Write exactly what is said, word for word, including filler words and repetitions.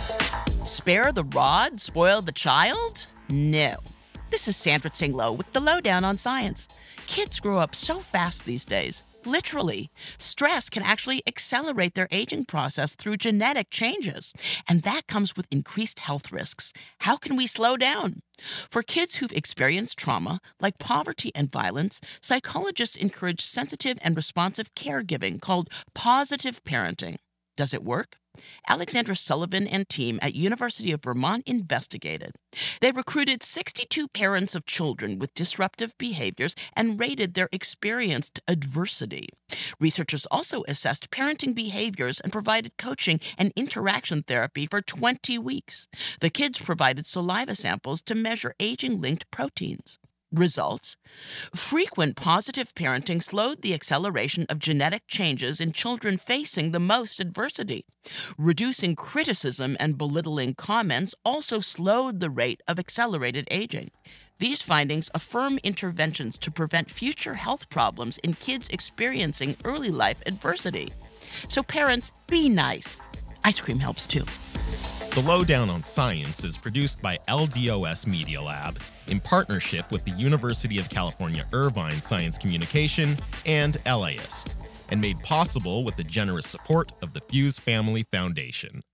Spare the rod, spoil the child? No. This is Sandra Tsinglow with the Lowdown on Science. Kids grow up so fast these days. Literally. Stress can actually accelerate their aging process through genetic changes, and that comes with increased health risks. How can we slow down? For kids who've experienced trauma, like poverty and violence, psychologists encourage sensitive and responsive caregiving called positive parenting. Does it work? Alexandra Sullivan and team at University of Vermont investigated. They recruited sixty-two parents of children with disruptive behaviors and rated their experienced adversity. Researchers also assessed parenting behaviors and provided coaching and interaction therapy for twenty weeks. The kids provided saliva samples to measure aging-linked proteins. Results? Frequent positive parenting slowed the acceleration of genetic changes in children facing the most adversity. Reducing criticism and belittling comments also slowed the rate of accelerated aging. These findings affirm interventions to prevent future health problems in kids experiencing early life adversity. So parents, be nice. Ice cream helps too. The Lowdown on Science is produced by L D O S Media Lab in partnership with the University of California Irvine Science Communication and LAist, and made possible with the generous support of the Fuse Family Foundation.